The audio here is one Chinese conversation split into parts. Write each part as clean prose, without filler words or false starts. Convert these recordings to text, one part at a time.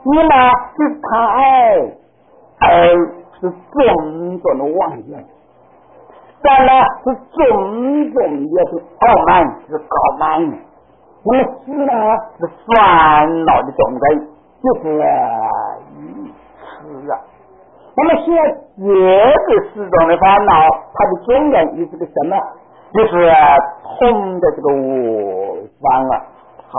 你呢是太是种种的妄想，三呢是种种的是傲慢，是高慢。那么四呢是烦恼的种根，就是愚痴啊。那么现在这个四种的烦恼，它的根源于这个什么？就是通的这个我方啊。好，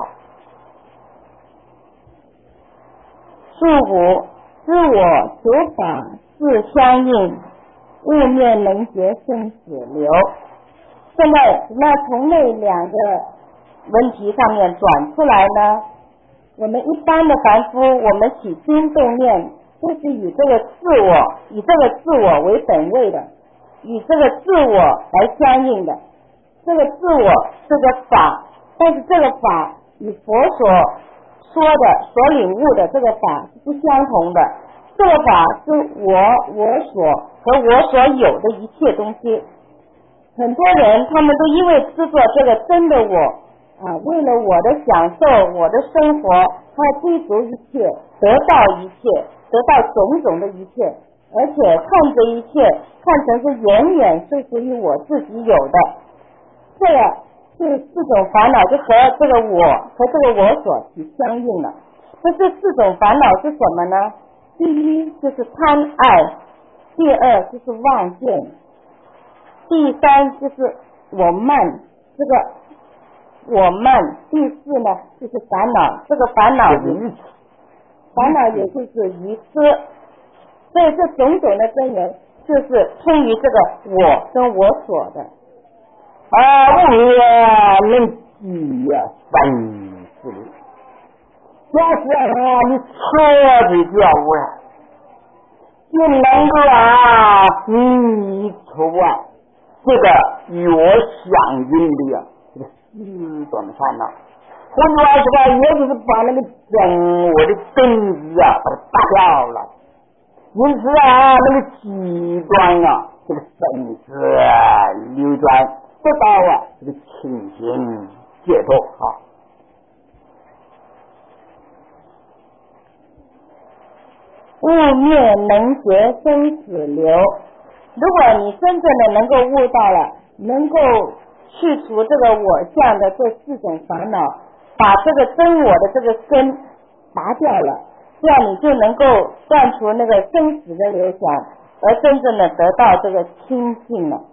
数五自我主法自相应，物灭能觉生死流。现在那从那两个问题上面转出来呢，我们一般的凡夫，我们起心动念都是以这个自我为本位的，与这个自我来相应的。这个自我这个法，但是这个法与佛所说的所领悟的这个法是不相同的。这个法是我所和我所有的一切东西。很多人他们都因为执着这个真的我为了我的享受，我的生活，他追逐一切，得到一切，得到种种的一切，而且看这一切看成是远远是属于我自己有的。这个是四种烦恼就和这个我和这个我所起相应了。那这四种烦恼是什么呢？第一就是贪爱，第二就是妄见，第三就是我慢，这个我慢，第四呢就是烦恼，这个烦恼也就是愚痴。所以这种种的根源就是通于这个我跟我所的。 我能记生死，要是你彻底觉悟了，就能够移除这个与我相应的这个四种烦恼。换句话说也就是把那个真我的根子把它打掉了。因此那个极端这个生死流转，得到这个清净解脱悟灭能觉生死流。如果你真正的能够悟到了，能够去除这个我相的这四种烦恼，把这个真我的这个根拔掉了，这样你就能够断除那个生死的流转，而真正的得到这个清净了。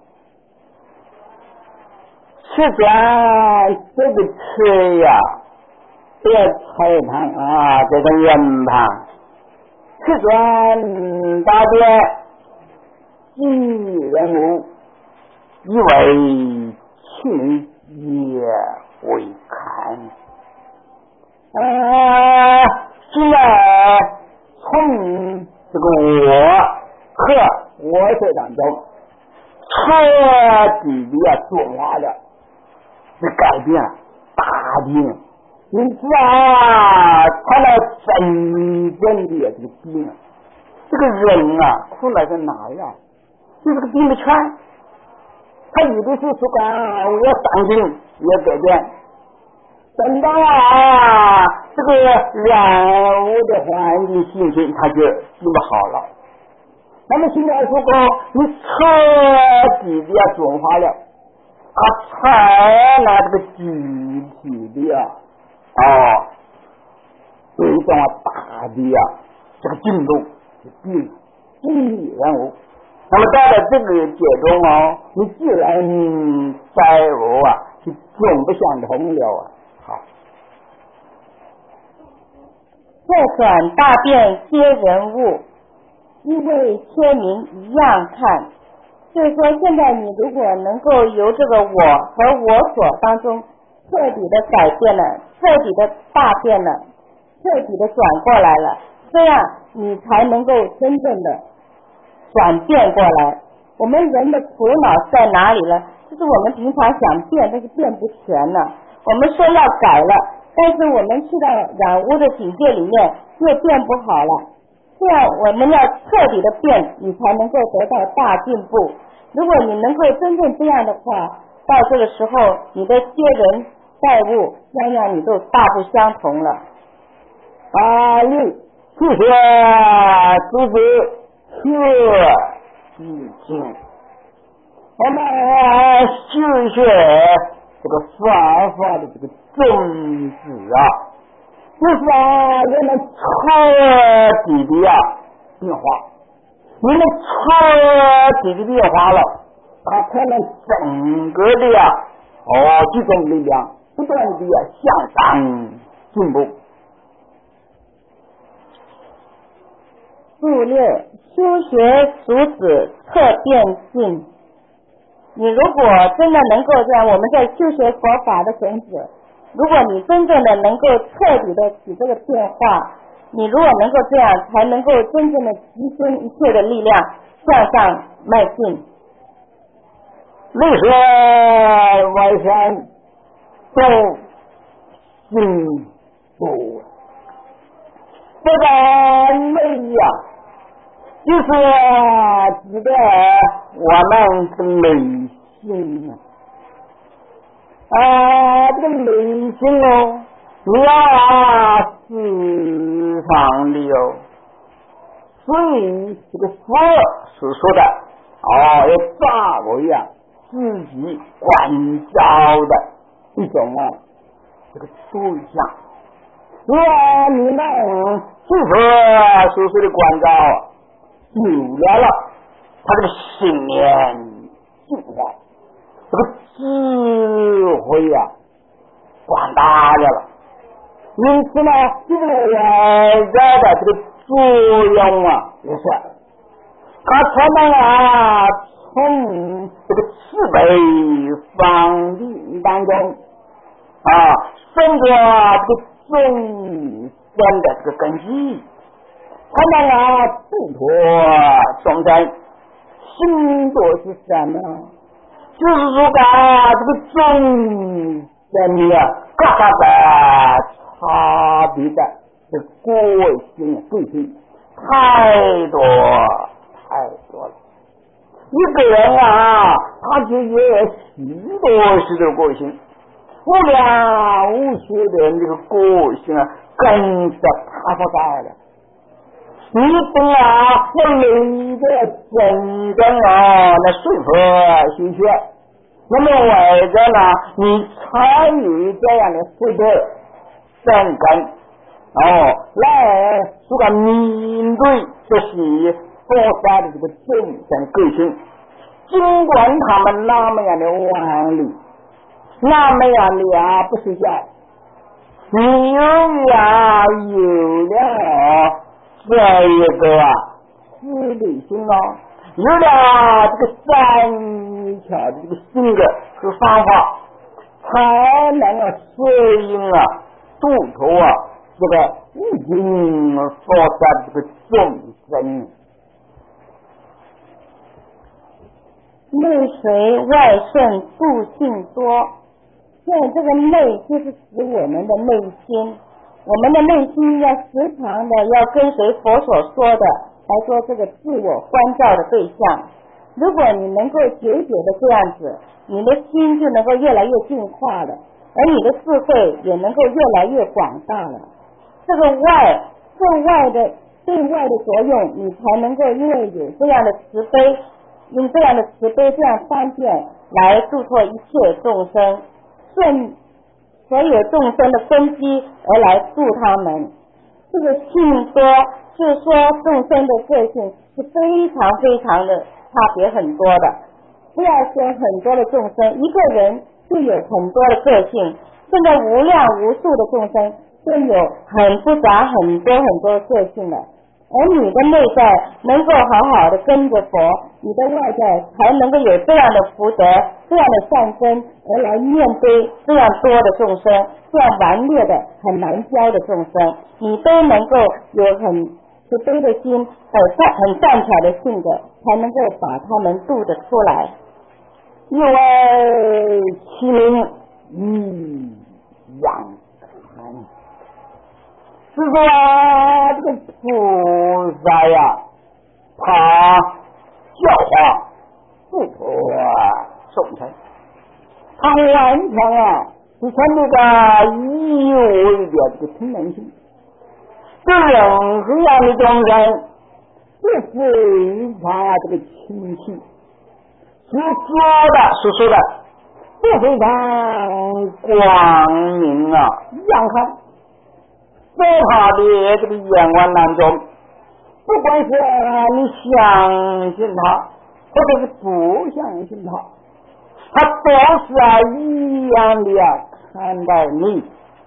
吃转这个吃呀，别菜汤这个人汤，吃转大便即人物，以为亲也为看。现在从这个我和我这当中彻底的转化了，是改变了大病，因此才能真正的这个病。这个人苦来在哪呀？就是个病的圈，他有的时候说我上进也改变，等到这个人物的环境心情他就病不好了。那么现在说你彻底的转化了，才拿这个具体的有一种大的这个进度病人物。那么到了这个阶段你既然在我就总不相同了好， 这转大变皆人物，因为切名一样看。就是说现在你如果能够由这个我和我所当中彻底的改变了，彻底的大变了，彻底的转过来了，这样你才能够真正的转变过来。我们人的苦恼在哪里呢？就是我们平常想变，但是变不全了。我们说要改了，但是我们去到染污的境界里面又变不好了。这样我们要彻底的变，你才能够得到大进步。如果你能够真正这样的话，到这个时候你的接人待物样样你都大不相同了。 你这些都是学已经，我们修学这个佛法的这个宗旨啊，就是啊，人们彻底的变化，人们彻底的变化了，它才能整个的集中力量不断的向上进步。 注六，修学主旨特变性。你如果真的能够这样，我们在修学佛法的种子，如果你真正的能够彻底的起这个变化，你如果能够这样，才能够真正的提升一切的力量向上迈进。 内学外山都进步，这个内就是指的我们的内心这个内心你要时常的所以这个佛所说的要把握自己管教的一种这个对象。如果你们是佛所说的管教有了他这个信念进化，这个智慧广大了，因此呢，这个外在的这个作用也是它才能从这个慈悲方面当中胜过这个众生的这个根基，才能度脱众生。心多是什么？就是说这个众生的各个的差别的这个个性太多了。一个人他就有许多个性，无量无数的这个个性跟着他不在了。你等后来的真正那顺服修学，那么外在呢，你参与这样的福德生根来说面对这些佛法的这个众生个性，尽管他们那么样的顽劣，那么样的不睡觉，你有了这一个自理心有了这个善巧的这个性格和方法，才能适应度脱这个无尽佛的这个众生。 内随外顺度性多，现在这个内就是指我们的内心，我们的内心要时常的要跟随佛所说的来说这个自我关照的对象。如果你能够久久的这样子，你的心就能够越来越净化了，而你的智慧也能够越来越广大了。这个对外的作用，你才能够因为有这样的慈悲，用这样的慈悲这样方便来度脱一切众生，顺所有众生的根基而来度他们。这个性多是说众生的个性是非常非常的差别很多的，不要说很多的众生，一个人就有很多的个性，现在无量无数的众生都有很复杂很多的个性了。而你的内在能够好好的跟着佛，你的外在才能够有这样的福德，这样的善根，而来面对这样多的众生，这样顽劣的很难教的众生，你都能够有很慈悲的心，很善巧的性格，才能够把他们度得出来。 因为其名养堪，是说这个菩萨他教化度脱众生，他完全是从这个一味的这个平等心， 对任何样的众生都非常这个清晰，所说的都非常光明啊，阳康。在他的这个眼光当中，不管是你相信他，或者是不相信他，他都是一样的看待你。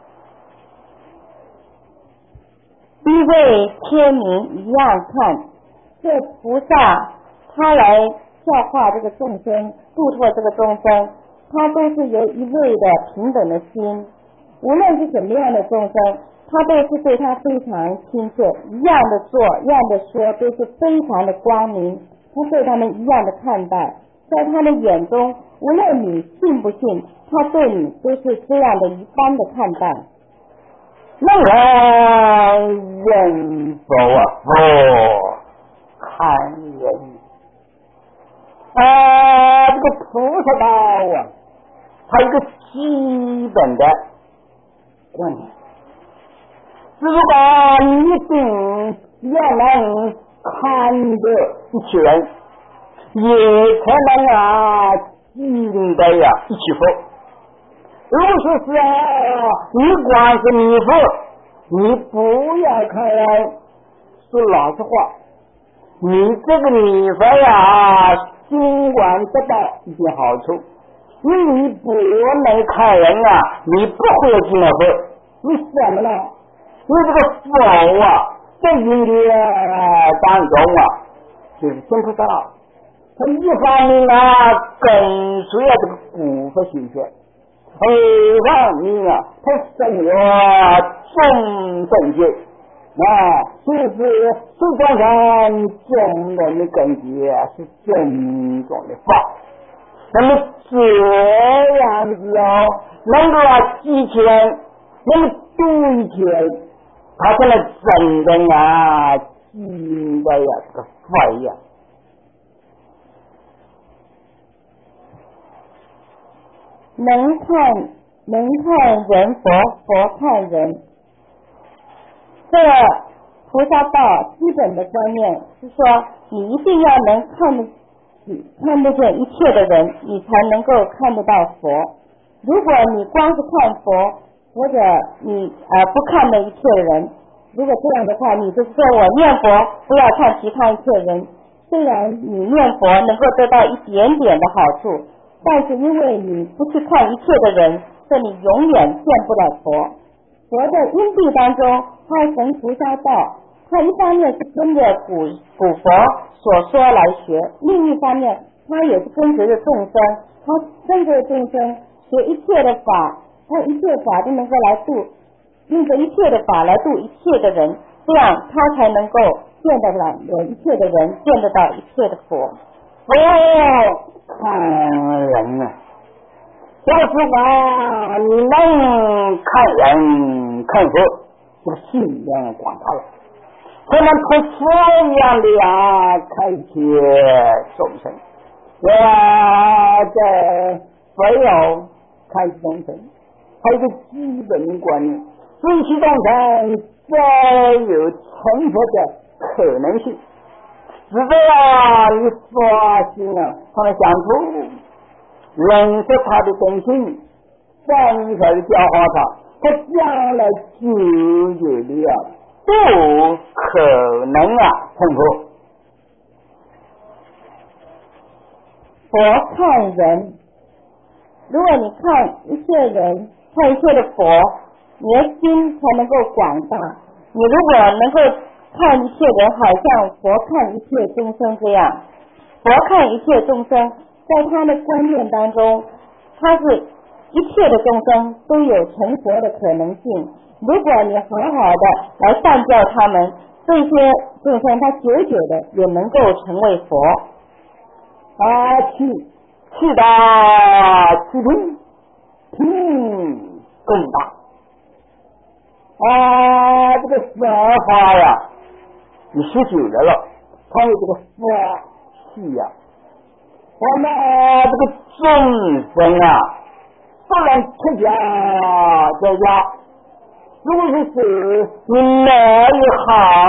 因为天明一样看，这菩萨他来教化这个众生，度脱这个众生，他都是由一味的平等的心，无论是什么样的众生，他都是对他非常亲切，一样的做，一样的说，都是非常的光明，他对他们一样的看待，在他的眼中，无论你信不信，他对你都是这样的一般的看待。 那么人佛看人这个菩萨道它有一个基本的观念，如果你一定要能看得一起人，也才能进得一起佛。如果说是你光是弥佛，你不要看人，说老实话，你这个弥佛尽管得到一些好处，因为你不能看人你不会进了佛，你什么呢？你这个佛在因的当中就是真菩萨，他一方面跟随这个古佛修学，二方面他生了众生界，就是最终上众人的根基是真正的法。那么这样子能够积钱，能够度一钱，他才能真正进的这个法能看人佛，佛看人。这菩萨道基本的观念是说，你一定要能看得见一切的人，你才能够看得到佛。如果你光是看佛，或者你不看那一切的人，如果这样的话，你就是说我念佛不要看其他一切人，虽然你念佛能够得到一点点的好处，但是因为你不去看一切的人，所以你永远见不了佛。佛在因地当中，他从菩萨道，他一方面是跟着古佛所说来学，另一方面他也是跟随着众生，他跟着众生学一切的法，他一切法都能够来度，用着一切的法来度一切的人，这样他才能够见得到一切的人，见得到一切的佛。 看人要是你能看人看佛，这个心量广大了，才能同佛一样的看一切众生。在佛要看众生，还有一个基本的观念，对其众生再有成佛的可能性。只得你发心他们相处，认识他的本性，善才的教化他将来久的不可能成佛。 佛看人，如果你看一切人，看一切的佛，你的心才能够广大。你如果能够看一切人，好像佛看一切众生这样，佛看一切众生，在他的观念当中，他是一切的众生都有成佛的可能性。如果你好好的来善教他们，这些众生他久久的也能够成为佛。 气大气听更大。这个佛法你学久了，他有这个佛气我们这个众生不能出家在家，如果是你哪有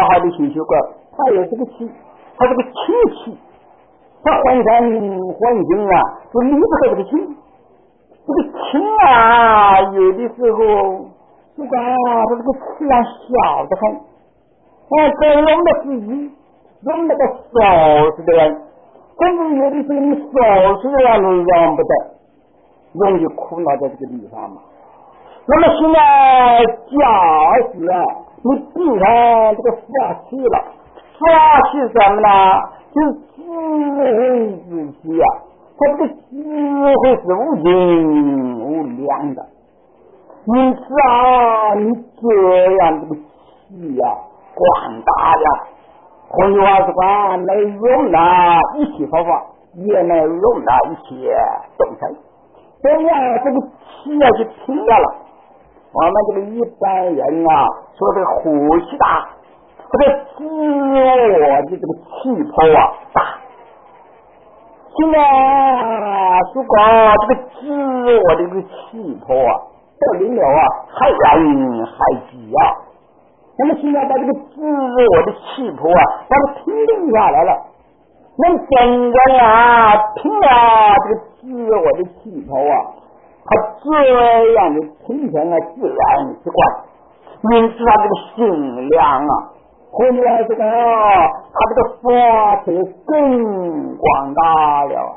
好的心血管，他有这个气，他这个清气，他浑身环境啊，就离不开这个清。这个清啊，有的时候，如果他这个气量小得很，这容的自己，容那个少数的人，甚至有的时候你少数的人都容不得，容易苦恼在这个地方嘛。那么现在假使啊，你必然这个发气了，发气什么呢？就是智慧之气啊。他这个智慧是无尽无量的，因此啊，你这样这个气啊广大了。换句话说啊，能容纳一切佛法，也能容纳一切众生。所以啊，这个气啊就平了。我们这个一般人啊，说这个火气大，这个自我的这个气魄啊大。现在如果这个自我的这个气魄啊到临了啊，害人害己啊。那么现在把这个自我的气魄啊，把它平定下来了，那么真正啊平了这个自我的气魄啊，它这样的平成啊自然之观，因此它这个心量啊，换句话说它这个发气更广大了。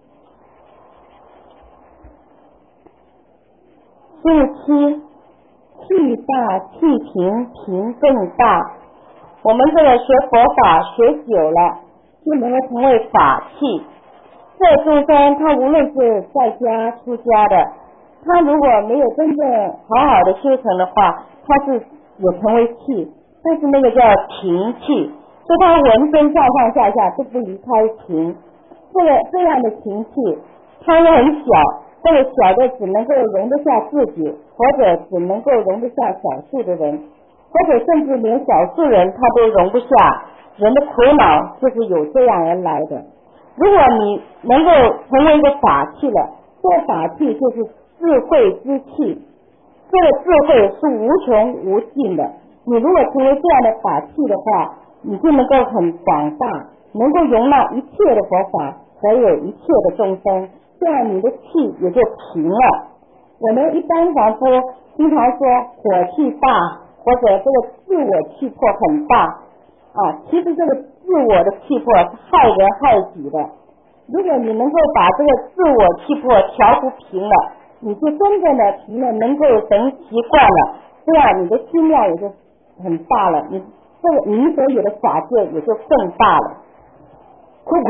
气大气平，平更大。我们这个学佛法学久了，就能够成为法器。这众生他无论是在家出家的，他如果没有真正好好的修成的话，他是也成为气，但是那个叫平气，就他浑身上上下下都不离开平。这样的平气，它也很小，这个小的只能够容得下自己，或者只能够容得下少数的人，或者甚至连少数人他都容不下。人的苦恼就是有这样而来的。如果你能够成为一个法器了，这个法器就是智慧之气，这个智慧是无穷无尽的。你如果成为这样的法器的话，你就能够很广大，能够容纳一切的佛法，还有一切的众生，这样你的气也就平了。我们一般凡夫经常说火气大，或者这个自我气魄很大啊，其实这个自我的气魄是害人害己的。如果你能够把这个自我气魄调伏平了，你就真正的平了，能够成习惯了，这样你的心量也就很大了，你所有的法界也就更大了。 可可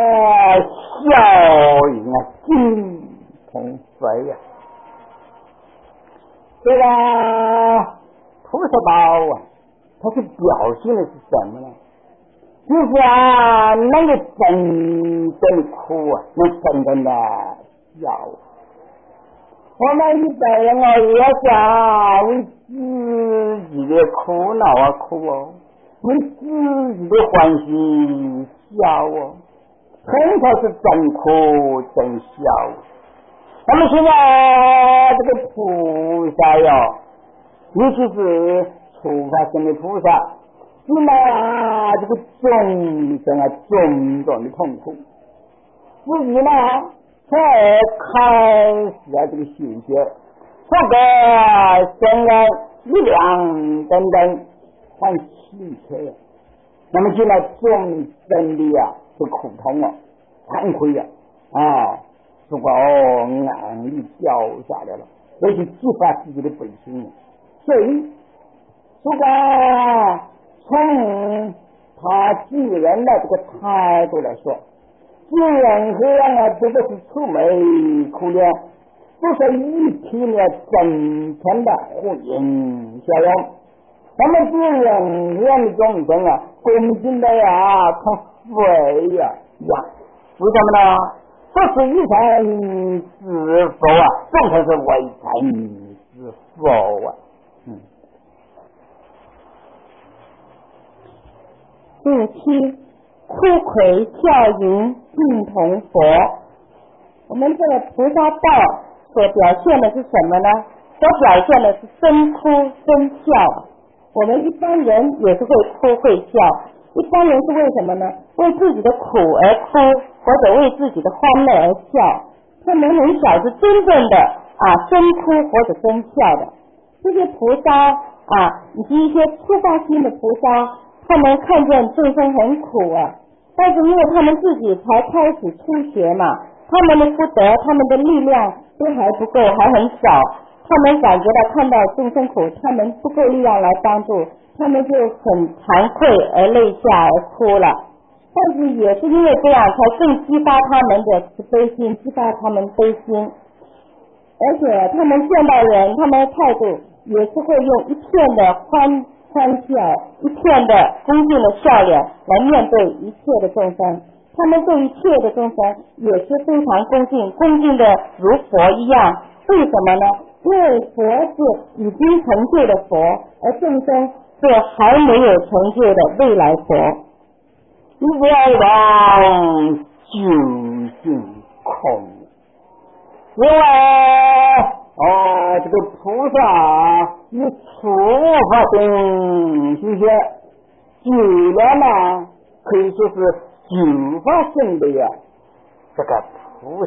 效应啊，精通水呀。这个菩萨道啊，它是表现的是什么呢？就是啊，能够真正的苦啊，能真正的笑。我们一般人啊，也想为自己的苦恼啊哭哦，为自己的欢喜笑哦，很少是真哭真笑。那么现在这个菩萨哟，尤其是初发生的菩萨，现在啊这个众生啊种种的痛苦，自己呢才开始啊这个修学，这个生来力量等等很稀缺。那么现在众生的啊这苦痛啊惭愧啊如果眼力掉下来了，而且激发自己的本性。所以如果从他济人的这个态度来说，济人和啊这个是愁眉苦脸，不是一体的真诚的婚姻效应。那么济人和的众生啊，恭敬的呀，从水呀养，为什么呢？不是一成之佛啊，众生是未成之佛啊。 第七，枯魁笑迎并同佛。我们这个菩萨道所表现的是什么呢？所表现的是真哭真笑。 我们一般人也是会哭会笑，一般人是为什么呢？为自己的苦而哭，或者为自己的欢乐而笑。他们很少是真正的真哭或者真笑的。这些菩萨以及一些出发心的菩萨，他们看见众生很苦但是因为他们自己才开始初学嘛，他们的福德他们的力量都还不够，还很少，他们感觉到看到众生苦，他们不够力量来帮助，他们就很惭愧而泪下而哭了。但是也是因为这样才更激发他们的慈悲心，激发他们悲心，而且他们见到人，他们的态度也是会用一片的欢笑，一片的恭敬的笑脸来面对一切的众生。他们对一切的众生也是非常恭敬的如佛一样。为什么呢？因为佛是已经成就的佛，而众生是还没有成就的未来佛。 外王究竟空，因为这个菩萨以初发性修学，究了呢可以说是究发性的这个菩萨。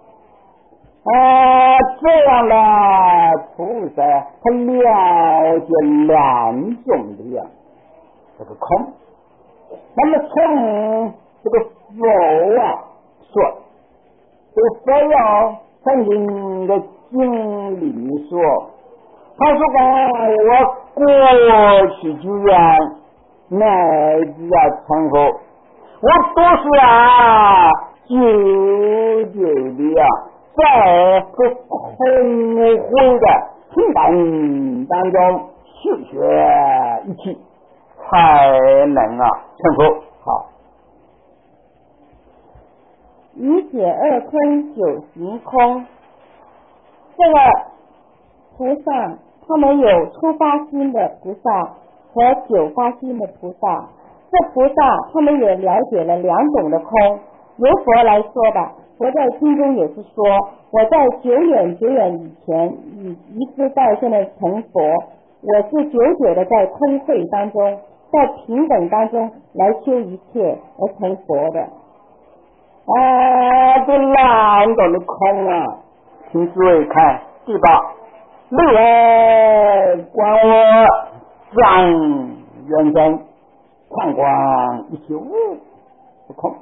这样的菩萨他了解两种的这个空。那么从这个佛说，这个佛曾经的经里说，他说我过去久远乃至成佛，我都是久的在这空慧的平淡当中修学一气，才能成佛。好， 一解二空，九行空。这个菩萨他们有初发心的菩萨和九发心的菩萨。这菩萨他们也了解了两种的空。由佛来说吧，佛在经中也是说，我在久远以前一直到现在成佛，我是久的在空慧当中，在平等当中来修一切而成佛的。 这两种的空请诸位看第八，六观我上人生，看观一切物不空。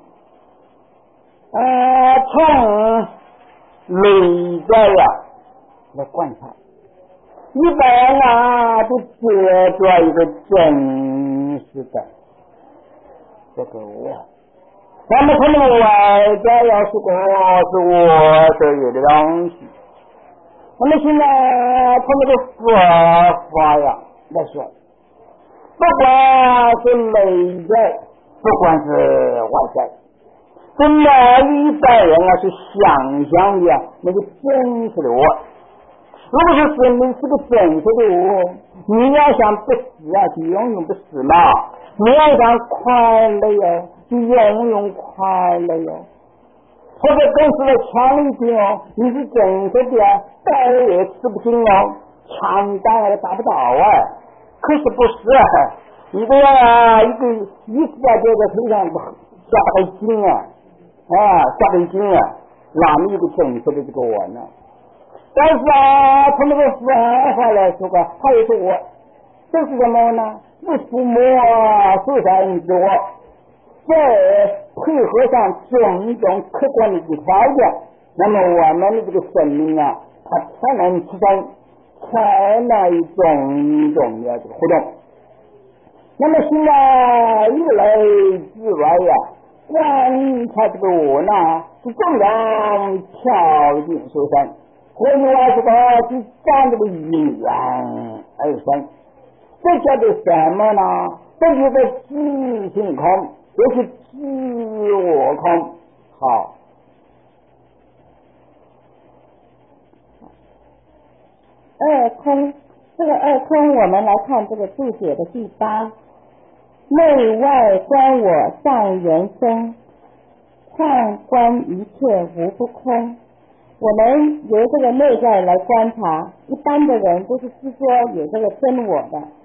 从内在来观察，一般都觉着一个真实的这个我。那么他们外在要是是我所有的东西，那么现在从这个佛法来说，不管是内在，不管是外在，这哪一代人是想象的那个真实的我。如果说生命是个真实的我，你要想不死就永远不死嘛，你要想快乐就永远快乐或者更是的强一点你是真实的刀也吃不进枪弹也打不到可是不是你这样一个一直在头上下得劲下得劲哪么一个真实的这个我呢？但是从那个佛法来说他也是我，这是什么呢？不父母受伤之我，再配合上种客观的条件，那么我们的这个生命它才能出生，才能有种的这个活动。那么现在越来之外观察这个我呢，是重量条件所生。所以是是将这个因缘而生，这叫做什么呢？这就是自性空，这是自我空。好， 二空，这个二空我们来看这个注解的第八，内外观我上缘生，况观一切无不空。我们由这个内在来观察，一般的人都是执着有这个真我的，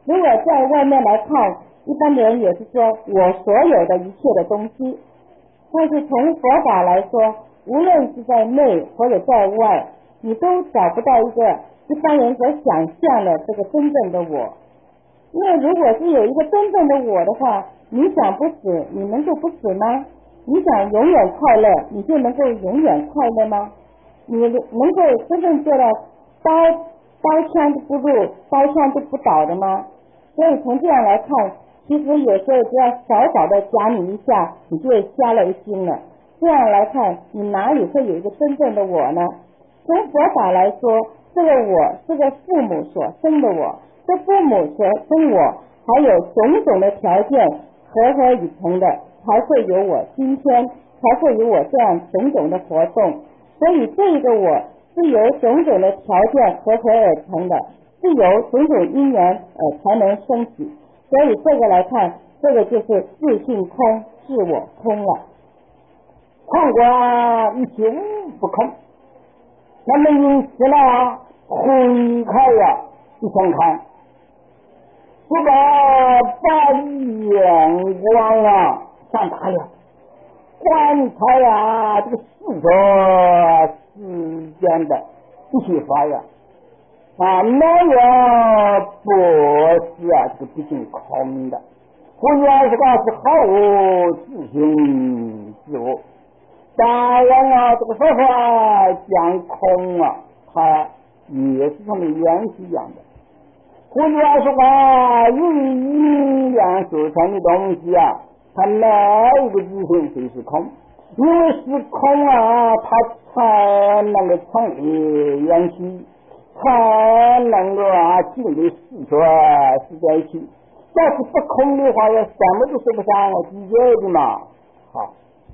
如果在外面来看，一般的人也是说我所有的一切的东西，但是从佛法来说，无论是在内或者在外，你都找不到一个一般人所想象的这个真正的我。因为如果是有一个真正的我的话，你想不死，你能够不死吗？你想永远快乐，你就能够永远快乐吗？你能够真正做到刀枪都不入，刀枪都不倒的吗？所以从这样来看，其实有时候只要少少的夹你一下，你就会瞎了心了。这样来看，你哪里会有一个真正的我呢？从佛法来说，这个我是个父母所生的我，这父母所生我还有种种的条件合以成的，才会有我今天，才会有我这样种种的活动。所以这个我是由种种的条件合而成的，是由种种因缘才能升起。所以这个来看，这个就是自性空，自我空了。 空观一切无不空，那么因此呢，回开呀，一想看，这个把眼光啊放大了，观察呀这个四个之间的一些法呀，那个不是这个毕竟空的，换句话说是毫无自性自我。当然这个说法讲空它也是从原是一样的。换句话说因缘所成的东西它每一个自性都是空，因为是空它才能够成为缘起，才能够进入四川世界去。要是不空的话，什么都说不上，直接的嘛。好。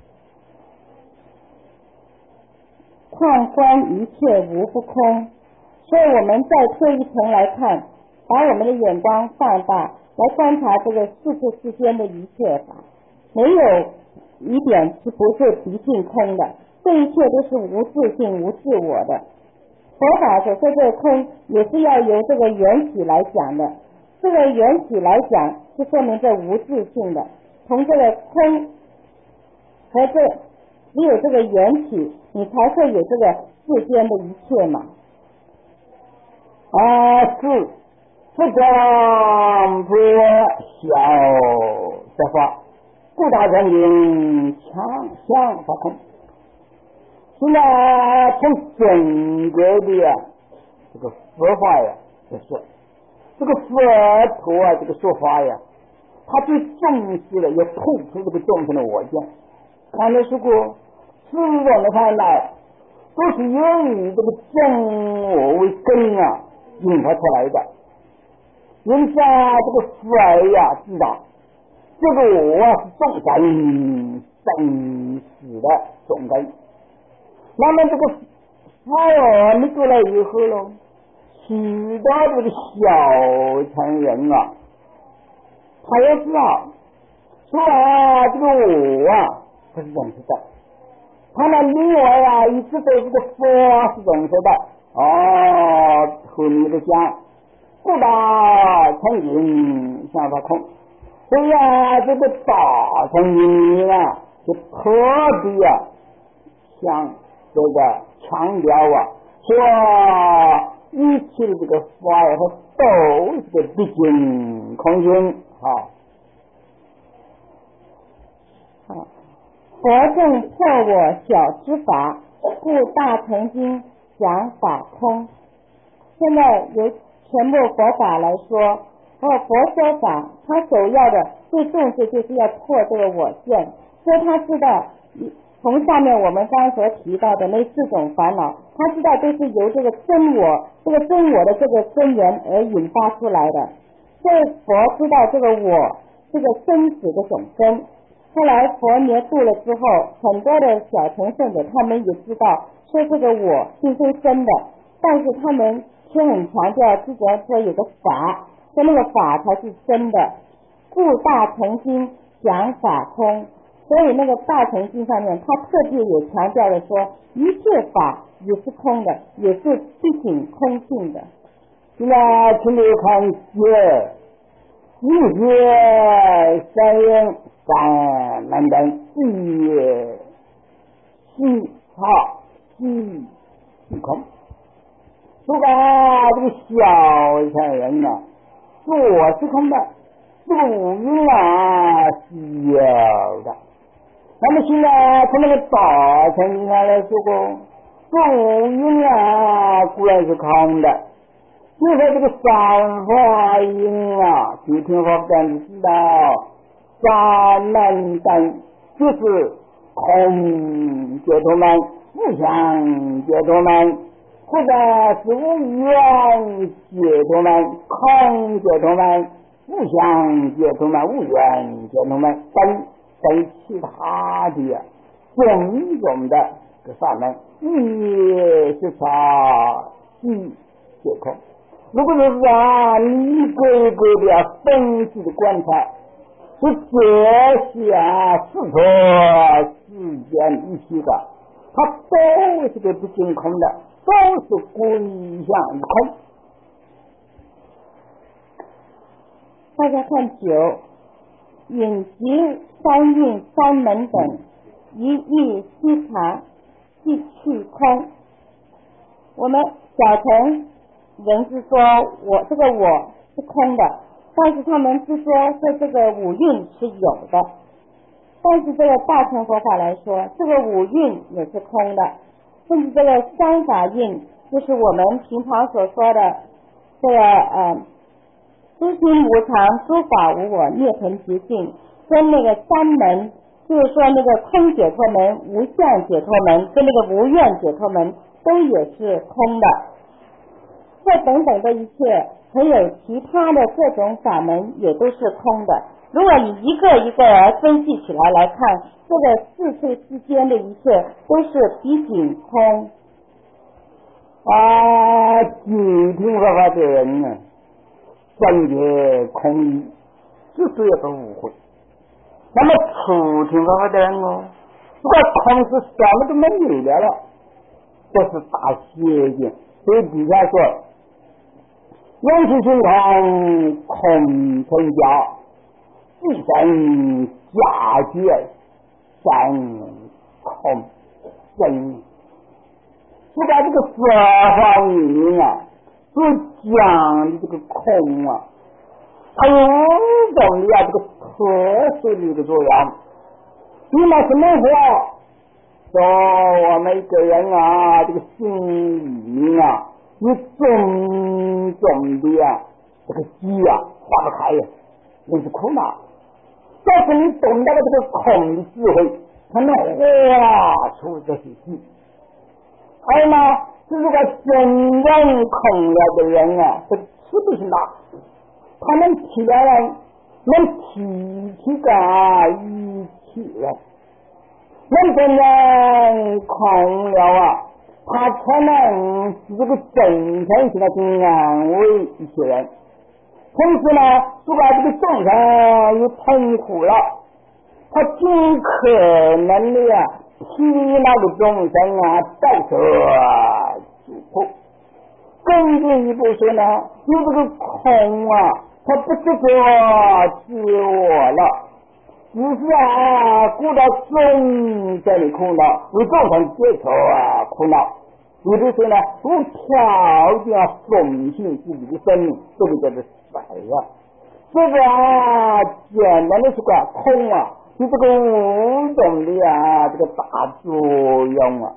况观一切无不空，所以我们再推一层来看，把我们的眼光放大，来观察这个世界之间的一切法，没有一点是不是毕竟空的，这一切都是无自性无自我的。佛法所说这个空也是要由这个缘起来讲的，这个缘起来讲是说明这无自性的，从这个空和只有这个缘起，你才会有这个世间的一切嘛。 是不讲不小的话，故大人因强相发空。现在从整个的这个佛法来说，这个佛陀这个说法他对众生的要突出这个众生的我见。刚才说过，四种的烦恼都是由于这个真我为根引发出来的。因此这个佛知道这个我是众生生死的种根。那么这个佛们过来以后了，许多这个小乘人他也知道说这个我不是认识的，他们另外一直对这个佛是认识的。后面的讲不大成因想法空，所以这个大成因就特别像这个强调说一切的这个法和都是个毕竟空性。 佛正破我小之法，故大乘经讲法空。现在由全部佛法来说，佛说法，他首要的最重视就是要破这个我见，所以他知道从下面我们刚刚所提到的那四种烦恼，他知道都是由这个真我，这个真我的这个真源而引发出来的。所以佛知道这个我是个生死的种根。后来佛灭度了之后，很多的小乘圣者他们也知道说这个我并非真的，但是他们却很强调之前说有个法，说那个法才是真的，故大乘经讲法空。所以那个大乘经上面他特别也强调了说一切法也是空的，也是毕竟空性的。 现在请你看一切三因三门等一气操气气空。如果这个小乘人啊，说我是空的，这个五蕴啊是有的。那么现在从那个大乘上来说过，这五蕴啊固然是空的，就说这个三法印啊，就听法等知道，三门等就是空解脱门、无相解脱门，或者是无缘解脱门、空解脱门、无相解脱门、无缘解脱门等其他的种种的这法门，也是差异解空。如果说是你一个一个的分析的观察，是这些事脱世间一切的，它都是个不净空的，都是归向于空。 大家看九，引集三运三门等，一意悉察，即去空。我们小乘人是说我这个我是空的，但是他们是说这个五蕴是有的。但是这个大乘佛法来说，这个五蕴也是空的，甚至这个三法印，就是我们平常所说的这个诸心无常，诸法无我，涅槃极境，跟那个三门，就是说那个空解脱门、无相解脱门跟那个无愿解脱门都也是空的。这等等的一切，还有其他的各种法门也都是空的。如果你一个一个来分析起来看，这个四处之间的一切都是毕竟空。 具听佛法的人呢，专觉空义，就是一个误会。那么初听佛法的人哦，如果空是什么都没有了，这是大邪见。所以底下说，缘起性空，空成假，即生假觉，生空生。就把这个四方面啊，所讲的这个空啊，它有五种的这个特殊的一个作用。你们什么话？说我们一个人啊，这个心里面啊，有种种的这个机啊，化不开呀，那是苦恼。但是你懂得了这个空的智慧，才能化出这些机。还有呢，就是个真正空了的人啊，这个吃不行了，他能体谅人，能提起个一起人。能真正空了啊，他才能这个真诚性的去安慰一些人。同时呢，如果这个众生有痛苦了，他尽可能的替那个众生代受苦苦。更进一步说呢，有这个空他不执着自我了，只是顾到众生的苦恼，为众生解脱苦恼。有的时候呢，无条件奉献自己的生命，这个叫做死呀。这个简单的是个空就这个五种的这个大作用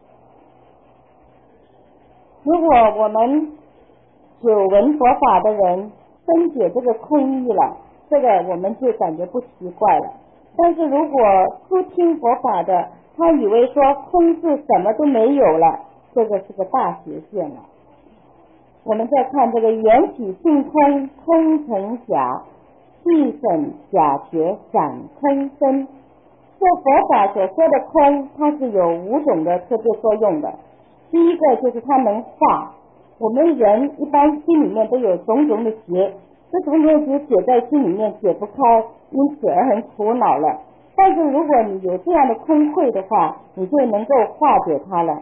如果我们久闻佛法的人分解这个空义了，这个我们就感觉不奇怪了。但是如果初听佛法的，他以为说空是什么都没有了，这个是个大邪见了。我们再看这个缘起性空，空成假，即审假觉，闪空生。这佛法所说的空，它是有五种的特别作用的。第一个就是它能化，我们人一般心里面都有种种的结，这种种结解在心里面解不开，因此而很苦恼了。但是如果你有这样的空慧的话，你就能够化解它了。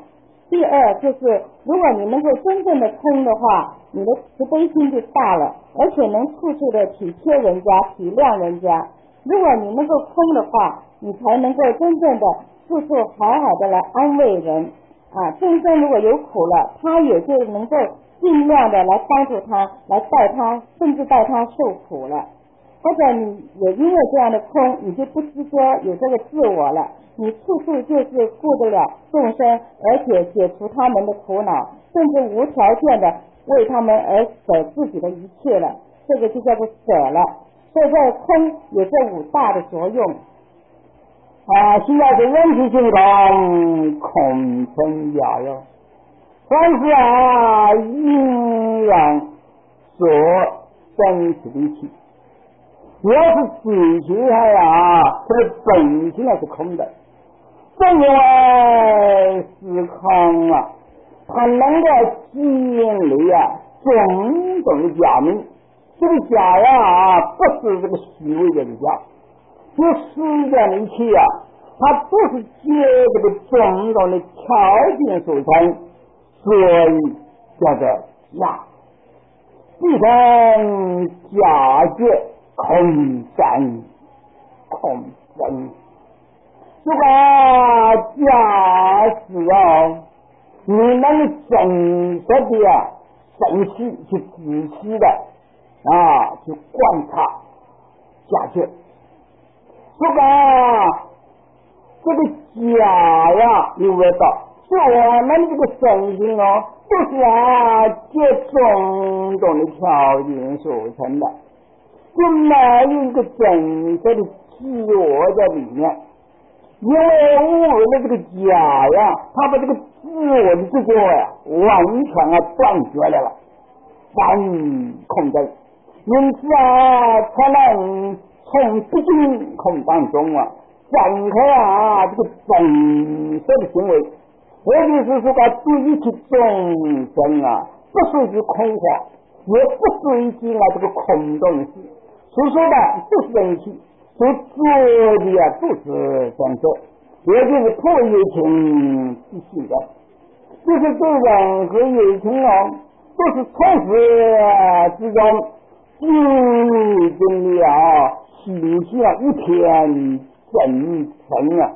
第二就是，如果你能够真正的空的话，你的慈悲心就大了，而且能处处的体贴人家、体谅人家。如果你能够空的话，你才能够真正的处处好好的来安慰人啊。众生如果有苦了，他也就能够尽量的来帮助他，来带他，甚至带他受苦了。或者你也因为这样的空，你就不知说有这个自我了，你处处就是顾得了众生，而且解除他们的苦恼，甚至无条件的为他们而舍自己的一切了，这个就叫做舍了。所以这空有这5大的作用啊。现在是问题情况，空成假哟。凡是啊阴阳所生起的气，只要是追求它呀，这个本性是空的。正因为是空啊，它能够建立啊种种的假名。这个假呀，不是这个虚伪的假，就世间的一切啊，它都是借这个种种的条件所成，所以叫做假。既成假借空真，空真。如果假使你能真实的神气去仔细的去观察假借，如果这个假呀，你闻到是我们这个身心不是借种种的条件所成的，就没有一个真实的自我在里面。因为我的这个假呀，他把这个自我的自觉呀完全断绝了，完空真。因此才能从不净空当中展开这个本色的行为。也就是说对一切众生不属于空话，也不属于这个空洞的事，所说的都是真气，所做的都是真色，也就是破有情之性的，就是对任何有情都是从始之中经历了形象一片真诚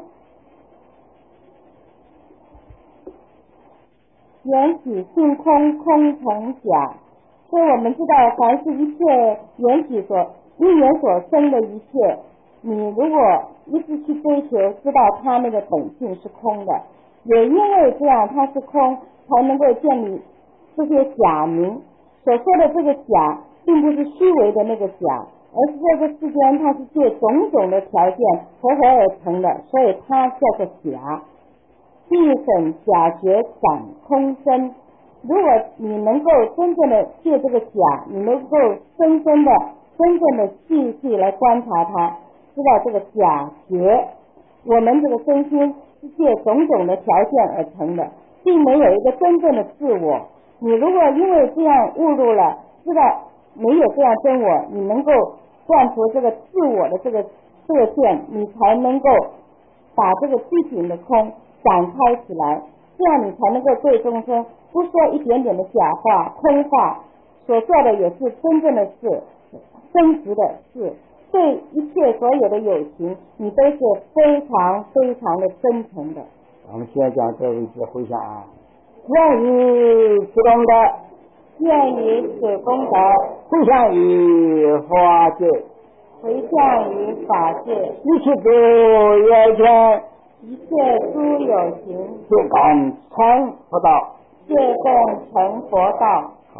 缘起性空，空成假。所以我们知道，凡是一切缘起因缘所生的一切，你如果一直去追求，知道它那个本性是空的，也因为这样它是空，才能够建立这些假名。所说的这个假，并不是虚伪的那个假，而是这个世间它是借种种的条件合而成的，所以它叫做假。必审假觉感空真。如果你能够真正的借这个假，你能够真正的细细来观察它，知道这个假觉，我们这个身心是借种种的条件而成的，并没有一个真正的自我。你如果因为这样误入了，知道没有这样真我，你能够断除这个自我的这个线，你才能够把这个具体的空展开起来，这样你才能够对众生不说一点点的假话空话，所做的也是真正的事，真实的事，对一切所有的有情你都是非常非常的真诚的。 我们现在讲这位置回想愿以此功德， 愿以此功德回向于法界， 回向于法界， 一切诸有情， 一切诸有情， 皆共成佛道， 皆共成佛道。